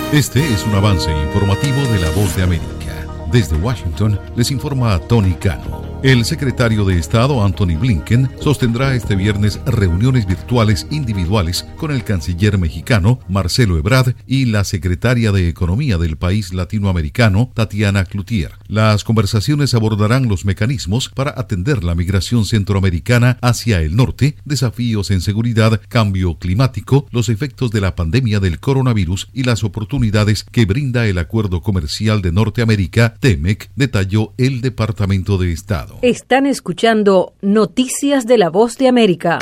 Este es un avance informativo de La Voz de América. Desde Washington les informa Tony Cano. El secretario de Estado, Antony Blinken, sostendrá este viernes reuniones virtuales individuales con el canciller mexicano, Marcelo Ebrard, y la secretaria de Economía del país latinoamericano, Tatiana Cloutier. Las conversaciones abordarán los mecanismos para atender la migración centroamericana hacia el norte, desafíos en seguridad, cambio climático, los efectos de la pandemia del coronavirus y las oportunidades que brinda el Acuerdo Comercial de Norteamérica, TEMEC, detalló el Departamento de Estado. Están escuchando Noticias de La Voz de América.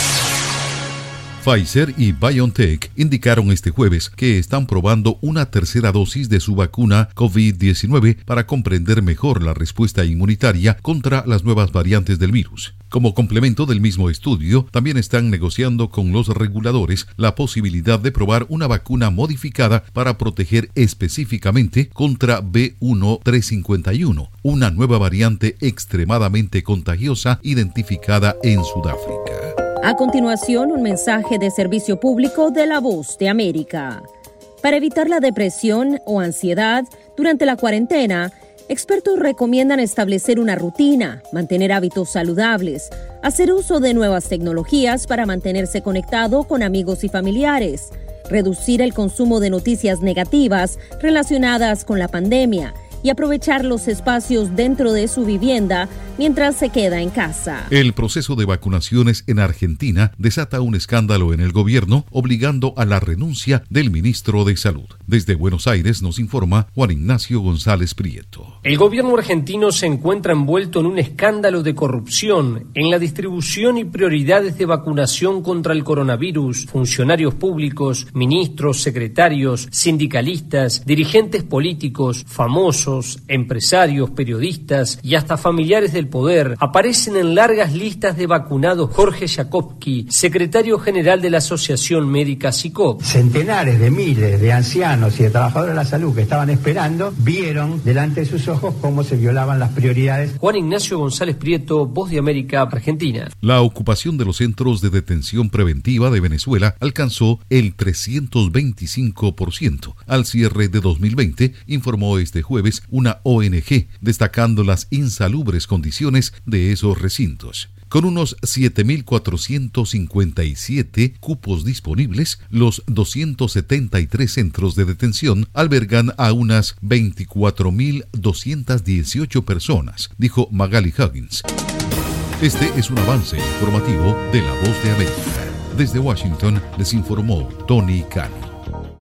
Pfizer y BioNTech indicaron este jueves que están probando una tercera dosis de su vacuna COVID-19 para comprender mejor la respuesta inmunitaria contra las nuevas variantes del virus. Como complemento del mismo estudio, también están negociando con los reguladores la posibilidad de probar una vacuna modificada para proteger específicamente contra B1351, una nueva variante extremadamente contagiosa identificada en Sudáfrica. A continuación, un mensaje de servicio público de La Voz de América. Para evitar la depresión o ansiedad durante la cuarentena, expertos recomiendan establecer una rutina, mantener hábitos saludables, hacer uso de nuevas tecnologías para mantenerse conectado con amigos y familiares, reducir el consumo de noticias negativas relacionadas con la pandemia y aprovechar los espacios dentro de su vivienda mientras se queda en casa. El proceso de vacunaciones en Argentina desata un escándalo en el gobierno, obligando a la renuncia del ministro de Salud. Desde Buenos Aires nos informa Juan Ignacio González Prieto. El gobierno argentino se encuentra envuelto en un escándalo de corrupción en la distribución y prioridades de vacunación contra el coronavirus. Funcionarios públicos, ministros, secretarios, sindicalistas, dirigentes políticos, famosos, empresarios, periodistas y hasta familiares del poder aparecen en largas listas de vacunados. Jorge Jakobski, secretario general de la Asociación Médica SICOP. Centenares de miles de ancianos y de trabajadores de la salud que estaban esperando vieron delante de sus ojos cómo se violaban las prioridades. Juan Ignacio González Prieto, Voz de América, Argentina. La ocupación de los centros de detención preventiva de Venezuela alcanzó el 325% al cierre de 2020, informó este jueves una ONG, destacando las insalubres condiciones de esos recintos. Con unos 7.457 cupos disponibles, los 273 centros de detención albergan a unas 24.218 personas, dijo Magali Huggins. Este es un avance informativo de La Voz de América. Desde Washington les informó Tony Cano.